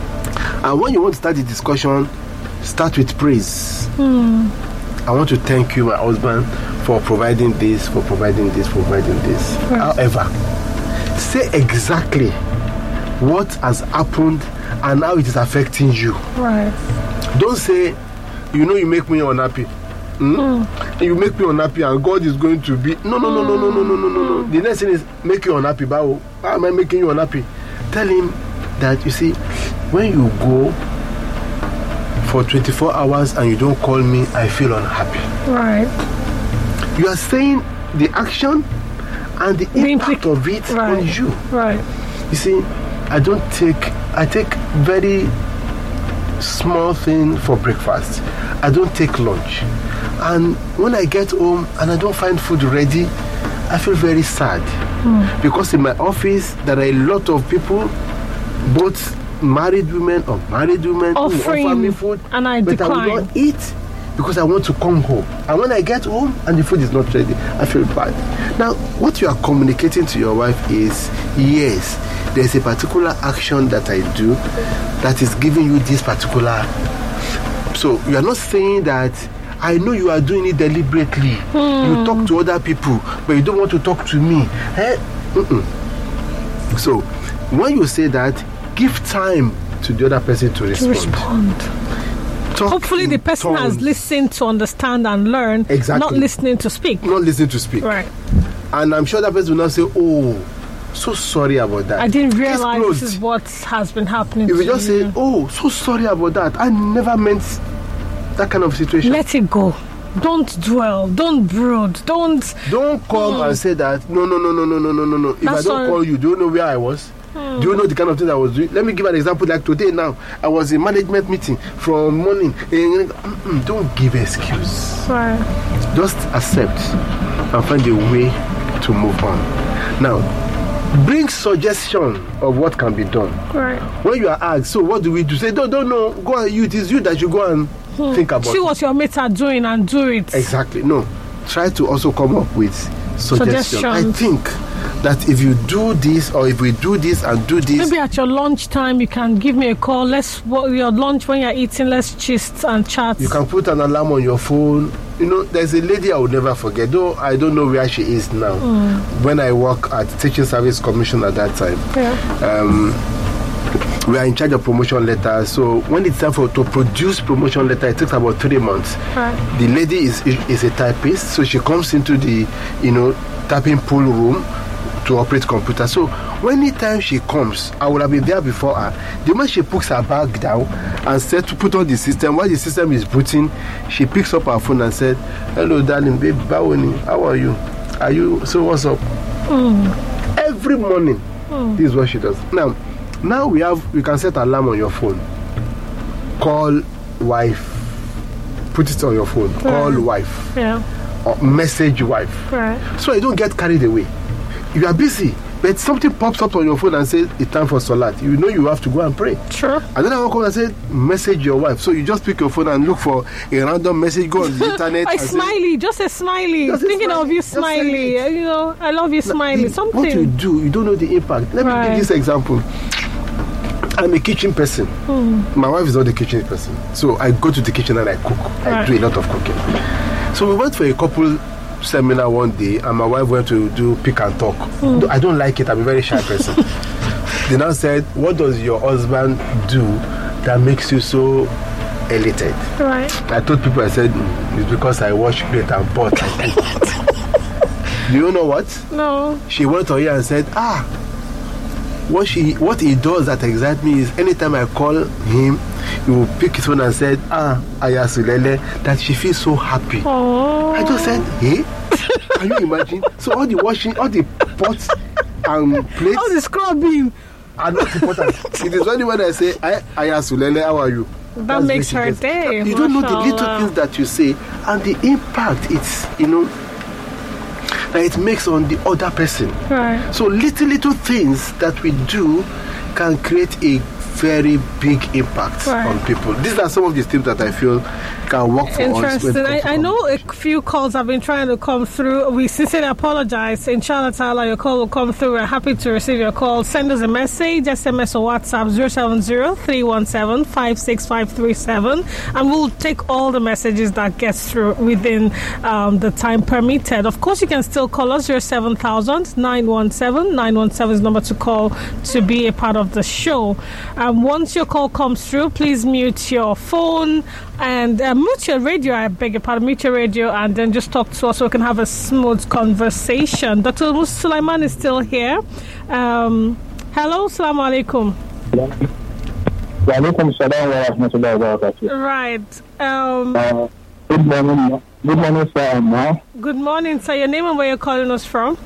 And when you want to start the discussion, start with praise. Mm. I want to thank you, my husband, for providing this, for providing this, for providing this. Right. However, say exactly what has happened and how it is affecting you. Right. Don't say, you know, you make me unhappy. Mm? Mm. You make me unhappy and God is going to be... No, no, no, no, no, no, no, no, no, no. The next thing is make you unhappy. How am I making you unhappy? Tell him that, you see, when you go for twenty-four hours and you don't call me, I feel unhappy. Right. You are saying the action and the, the impact implic- of it right. on you. Right. You see, I don't take... I take very small thing for breakfast. I don't take lunch. And when I get home and I don't find food ready, I feel very sad. Mm. Because in my office, there are a lot of people, both married women or married women, offering, who offer me food, and I but decline. I will not eat because I want to come home. And when I get home and the food is not ready, I feel bad. Now, what you are communicating to your wife is, yes, there's a particular action that I do that is giving you this particular... So you are not saying that I know you are doing it deliberately. Hmm. You talk to other people, but you don't want to talk to me. Eh? Mm-mm. So when you say that, give time to the other person to respond. To respond. Talk Hopefully the person tones. has listened to understand and learn, exactly. not listening to speak. Not listening to speak. Right. And I'm sure that person will not say, oh, so sorry about that. I didn't realize this is what has been happening. If to you just you. say, oh, so sorry about that. I never meant that kind of situation. Let it go. Don't dwell. Don't brood. Don't. Don't come mm. and say that. No, no, no, no, no, no, no, no, no. If That's I don't all... call you, do you know where I was? Mm. Do you know the kind of thing I was doing? Let me give an example. Like today now, I was in management meeting from morning. And don't give excuse. Sorry. Just accept and find a way to move on. Now, bring suggestion of what can be done. Right. When you are asked, so what do we do? Say, don't, don't know. Go on, you. It is you that you go and hmm. think about. See what your mates are doing and do it. Exactly. No. Try to also come up with suggestions. I think that if you do this or if we do this and do this, maybe at your lunch time you can give me a call. Let's your lunch when you're eating. Let's gist and chat. You can put an alarm on your phone. You know, there's a lady I would never forget, though I don't know where she is now. Mm. When I work at Teaching Service Commission at that time, yeah. um, we are in charge of promotion letters. So when it's time for to produce promotion letter, it takes about three months. Right. The lady is is a typist, so she comes into the you know typing pool room to operate computer. So anytime she comes, I would have been there before her. The moment she puts her bag down and said to put on the system, while the system is booting, she picks up her phone and said, hello darling, babe, Bawoni, how are you? Are you, so what's up? Mm. Every morning, mm. this is what she does. Now, now we have, we can set alarm on your phone. call wife. Put it on your phone. Right. Call wife. Yeah. Or message wife. Right. So you don't get carried away. You are busy, but something pops up on your phone and says it's time for salat. You know you have to go and pray. Sure. And then I will come and say message your wife. So you just pick your phone and look for a random message. Go on the internet. A smiley, say, just a smiley. Just Thinking a smiley. of you, smiley. You know, I love you, smiley. Now, something. What you do, you don't know the impact. Let right. me give this example. I'm a kitchen person. Mm. My wife is not a kitchen person. So I go to the kitchen and I cook. I right. do a lot of cooking. So we went for a couple seminar one day and my wife went to do pick and talk. Mm. I don't like it. I'm a very shy person. They now said, what does your husband do that makes you so elated? Right. I told people, I said, mm, it's because I wash plate and pot. Do you know what? No. She went on here and said, ah, What she, what he does that excites me is anytime I call him, he will pick his phone and said, ah, Ayasulele, that she feels so happy. Aww. I just said, hey, can you imagine? So all the washing, all the pots and plates, all the scrubbing are not important. It is only when I say, Ayasulele, how are you? That That's makes her gets, day. You don't know the little things that you say and the impact it's, you know, that it makes on the other person. Right. So little, little things that we do can create a very big impact right. on people. These are some of the things that I feel can work for Interesting. us. Interesting. I, I know a few calls have been trying to come through. We sincerely apologize. Inshallah ta'ala, your call will come through. We're happy to receive your call. Send us a message, S M S or WhatsApp zero seven zero, three one seven, five six five three seven, and we'll take all the messages that gets through within um, the time permitted. Of course, you can still call us zero seven thousand, nine one seven, nine one seven is the number to call to be a part of the show. Um, once your call comes through, please mute your phone and uh, mute your radio, I beg your pardon, mute your radio and then just talk to us so we can have a smooth conversation. Doctor Sulaiman is still here. Um, hello, Assalamu alaikum. Right. Um, uh, good morning. Good morning, sir. Good morning, sir. Your name and where you're calling us from?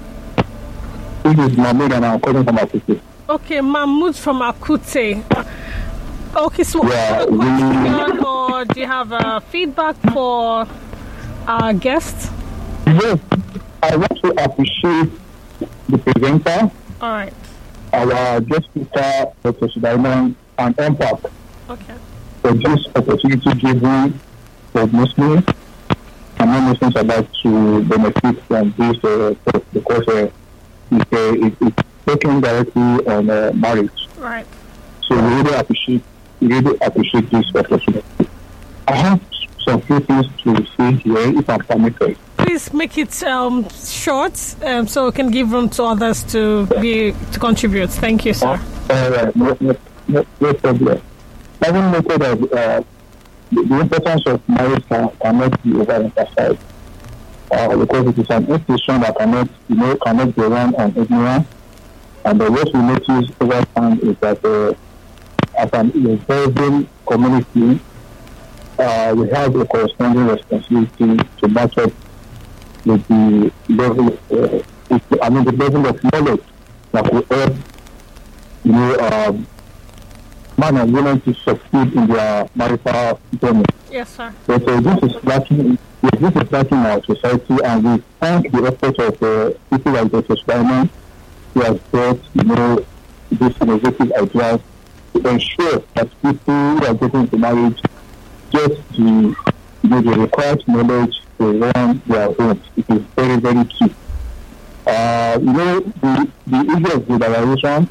This is Mahmoud and I'm calling from Akute. Okay, Mahmoud from Akute. Okay, so yeah, a question or do you have uh, feedback for our guest? Yes, I want to appreciate the presenter. All right. Our guest speaker, Doctor Sulaiman, and Impact. Okay. For this opportunity given for Muslims and non-Muslims about to benefit from this uh, talk because uh, it's, uh, it, it's talking directly on uh, marriage. Right. So we really appreciate, we really appreciate this opportunity. I have some few things to say here, if I'm permitted. Please make it um, short, um, so we can give room to others to be to contribute. Thank you, sir. All right, no, no, no, no problem. Having noted that uh, the, the importance of marriage can, cannot be overemphasized uh, because it is an institution that cannot, you know, cannot be run on ignorance. And uh, what we notice over time is that uh, as an evolving community, uh, we have a corresponding responsibility to match up with the level, uh, with, I mean, the level of knowledge that will help, you know, um, man and women to succeed in their marital journey. Yes, sir. But uh, this is lacking. This is lacking in our society, and we thank the efforts of uh, people like Doctor Sulaiman who has brought, you know, these innovative ideas to ensure that people who are getting into marriage get the, you know, the required knowledge to run their homes. It is very, very key. Uh, you know, the, the issue of globalization,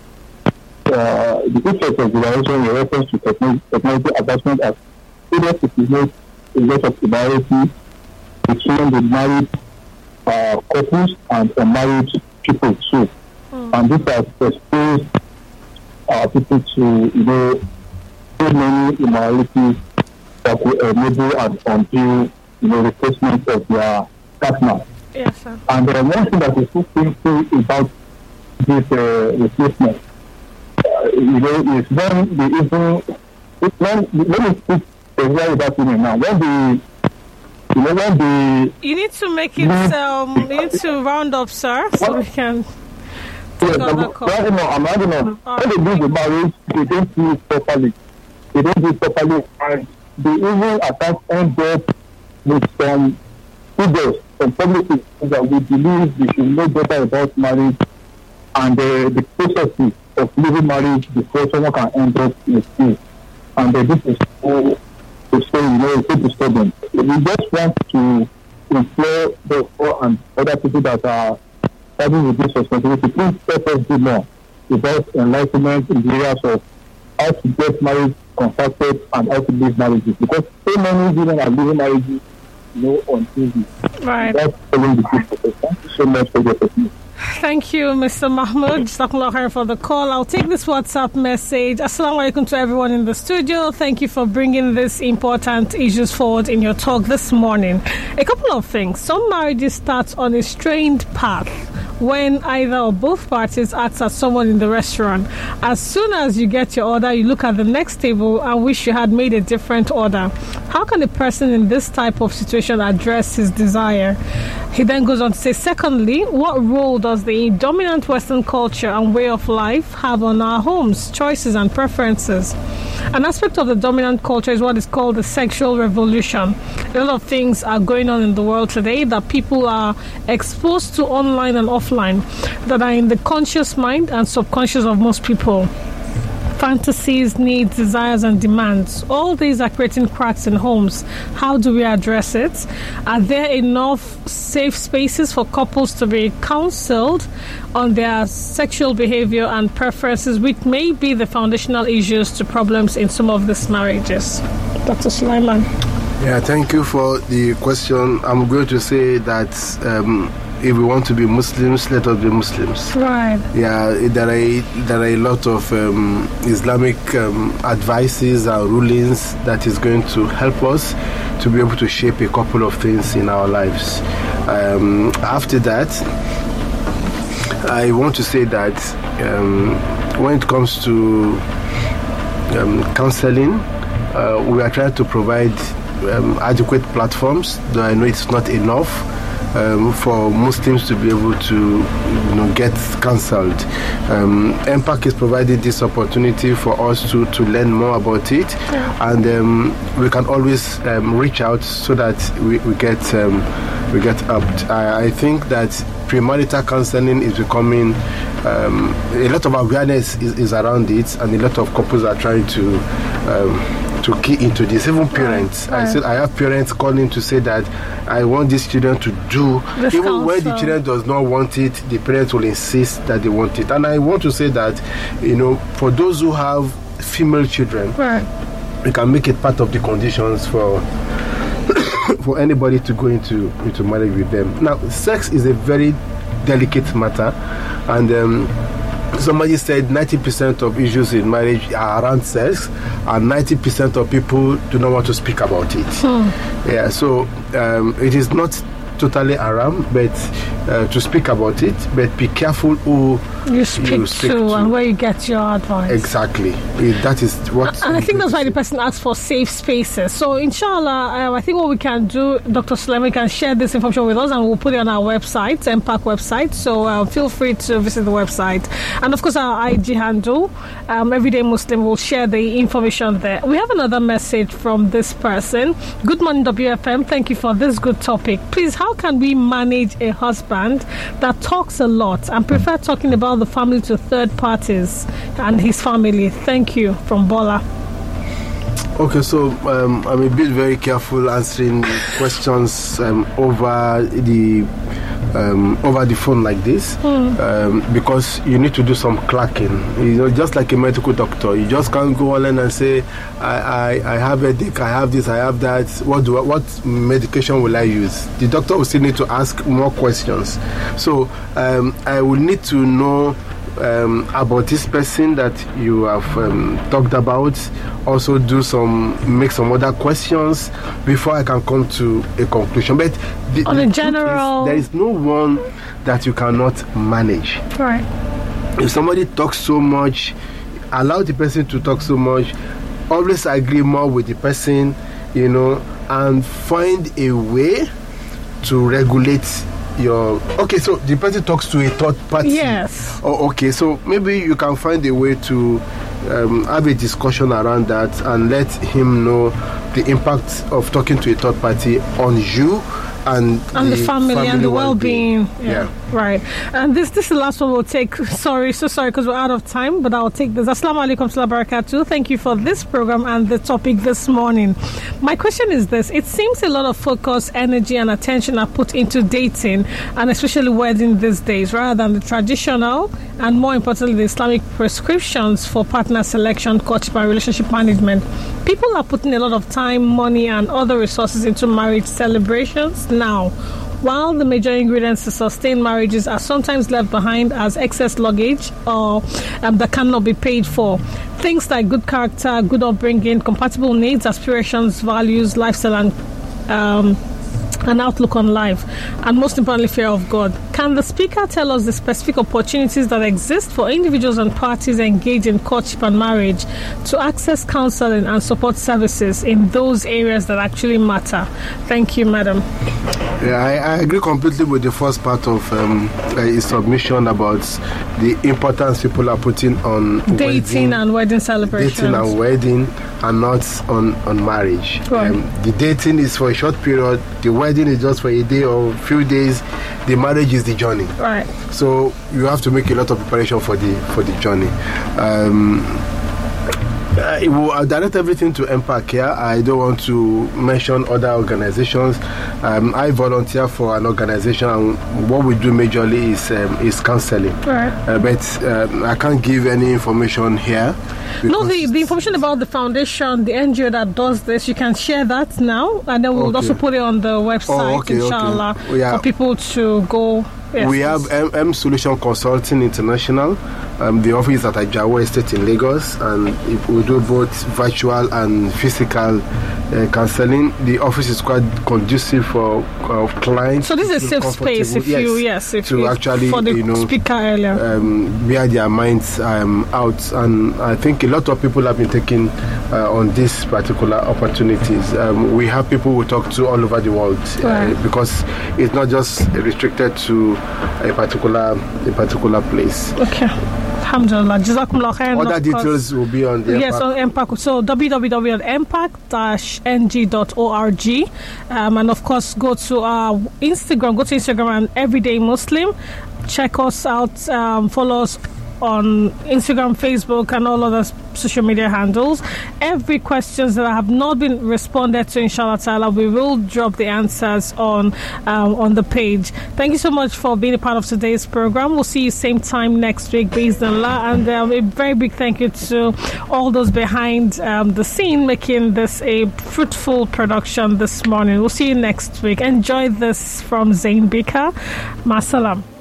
uh, the effect of globalization in reference to technology, technology advancement has either to create a lot of similarity between the married uh, couples and unmarried people too. Mm. And this has exposed uh, people to, you know, so many immoralities that will enable and undo, you know, replacement of their partner. Yes, sir. And uh, one thing that is so painful about this uh, replacement, uh, you know, is when the even, when, let me speak exactly that thing now. When the, you know, when the... You need to make it, um, you need to round up, sir, so what? we can take yeah, other calls. Right now, I'm adding on. When they do the marriage, they don't do it properly. they don't do it properly, and they even at times end up with some figures, some public that we believe they should know better about marriage and uh, the processes of living marriage before someone can end up in a state. And uh, this is so, to say, you know, it's so disturbing. We just want to implore the and other people that are having with this responsibility, please let us do more about enlightenment in the areas of how to get married, contracted, and how to live marriages. Because so many women are living marriages, you know, on T V. Right. That's following the process. Thank you so much for your attention. Thank you, Mister Mahmoud, Jazakallah khair for the call. I'll take this WhatsApp message. Assalamu alaikum to everyone in the studio. Thank you for bringing these important issues forward in your talk this morning. A couple of things. Some marriages start on a strained path when either or both parties ask at someone in the restaurant. As soon as you get your order, you look at the next table and wish you had made a different order. How can a person in this type of situation address his desire? He then goes on to say, secondly, what role does the dominant Western culture and way of life have on our homes, choices and preferences? An aspect of the dominant culture is what is called the sexual revolution. A lot of things are going on in the world today that people are exposed to online and offline that are in the conscious mind and subconscious of most people. Fantasies, needs, desires, and demands. All these are creating cracks in homes. How do we address it? Are there enough safe spaces for couples to be counseled on their sexual behavior and preferences, which may be the foundational issues to problems in some of these marriages? Doctor Sulaiman. Yeah, thank you for the question. I'm going to say that um, if we want to be Muslims, let us be Muslims. Right. Yeah, there are there are a lot of um, Islamic um, advices and rulings that is going to help us to be able to shape a couple of things in our lives. Um, after that, I want to say that um, when it comes to um, counseling, uh, we are trying to provide um, adequate platforms, though I know it's not enough. Um, for Muslims to be able to, you know, get cancelled. Um, M P A C is providing this opportunity for us to, to learn more about it, yeah. and um, we can always um, reach out so that we, we get um, we get helped. I, I think that premarital counselling is becoming um, a lot of awareness is, is around it, and a lot of couples are trying to. Um, to key into this. Even parents, right. I said I have parents calling to say that I want these children to do, this even counsel. when the children does not want it, the parents will insist that they want it. And I want to say that, you know, for those who have female children, right. we can make it part of the conditions for for anybody to go into into marriage with them. Now, sex is a very delicate matter, and um, somebody said ninety percent of issues in marriage are around sex, and ninety percent of people do not want to speak about it. Hmm. Yeah, so um, it is not totally haram, but uh, to speak about it, but be careful who you speak, you speak to, to and where you get your advice. Exactly. It, that is what. And I think that's why the person asks for safe spaces. So, inshallah, uh, I think what we can do, Doctor Sulaiman can share this information with us, and we'll put it on our website, M P A C website. So, uh, feel free to visit the website. And of course, our I G handle, um, Everyday Muslim, will share the information there. We have another message from this person. Good morning, W F M. Thank you for this good topic. Please, how can we manage a husband that talks a lot and prefer talking about the family to third parties and his family? Thank you, from Bola. Okay, so um, I'm a bit very careful answering questions um, over the um, over the phone like this, mm. um, because you need to do some clacking. You know, just like a medical doctor, you just can't go online and say, I, I, I have a headache, I have this, I have that. What do I, what medication will I use? The doctor will still need to ask more questions. So um, I will need to know Um, about this person that you have um, talked about. Also do some make some other questions before I can come to a conclusion. But the, on the a general is, there is no one that you cannot manage. Right. If somebody talks so much, allow the person to talk so much. Always agree more with the person, you know, and find a way to regulate your. Okay, so the person talks to a third party. Yes. Oh, okay, so maybe you can find a way to um, have a discussion around that and let him know the impact of talking to a third party on you and, and the, the family, family and the well-being. well-being. Yeah. yeah, right. And this this is the last one we'll take. Sorry, so sorry because we're out of time, but I'll take this. Assalamu alaikum wa barakatuh. Thank you for this program and the topic this morning. My question is this: it seems a lot of focus, energy, and attention are put into dating and especially wedding these days, rather than the traditional and more importantly the Islamic prescriptions for partner selection, courtship, and relationship management. People are putting a lot of time, money, and other resources into marriage celebrations now, while the major ingredients to sustain marriages are sometimes left behind as excess luggage or um, that cannot be paid for. Things like good character, good upbringing, compatible needs, aspirations, values, lifestyle, and um, an outlook on life, and most importantly, fear of God. Can the speaker tell us the specific opportunities that exist for individuals and parties engaged in courtship and marriage to access counseling and support services in those areas that actually matter? Thank you, madam. Yeah, I, I agree completely with the first part of um, uh, his submission about the importance people are putting on dating wedding, and wedding celebrations. Dating and wedding, and not on, on marriage. Right. Um, the dating is for a short period, the wedding is just for a day or a few days, the marriage is the journey. Right. So you have to make a lot of preparation for the for the journey. Um, Uh, it will I'll direct everything to Impact here. I don't want to mention other organizations. Um, I volunteer for an organization, and what we do majorly is um, is counseling. Right. Uh, but uh, I can't give any information here. No, the, the information about the foundation, the N G O that does this, you can share that now, and then we'll okay. also put it on the website, oh, okay, inshallah, okay. Yeah. for people to go. Yes, we have M, M Solution Consulting International. Um, the office is at Ajawo Estate in Lagos, and we do both virtual and physical uh, counseling. The office is quite conducive for uh, clients. So this is a safe space if yes, you, yes, if to you, actually, for the you know, speaker earlier. Um, bear their minds um, out, and I think a lot of people have been taking uh, on these particular opportunities. Um, we have people we talk to all over the world right. uh, because it's not just restricted to a particular a particular place. Okay. Alhamdulillah. Jazakumullah khairan. Other details will be on the yes, on Impact. So w w w dot impact dash n g dot org, um, and of course go to our Instagram. Go to Instagram and Everyday Muslim. Check us out. Um, follow us on Instagram, Facebook, and all other social media handles. Every questions that have not been responded to, inshallah ta'ala, we will drop the answers on um, on the page. Thank you so much for being a part of today's program. We'll see you same time next week, Bismillah. And um, a very big thank you to all those behind um, the scene making this a fruitful production this morning. We'll see you next week. Enjoy this from Zain Bika. Masalam.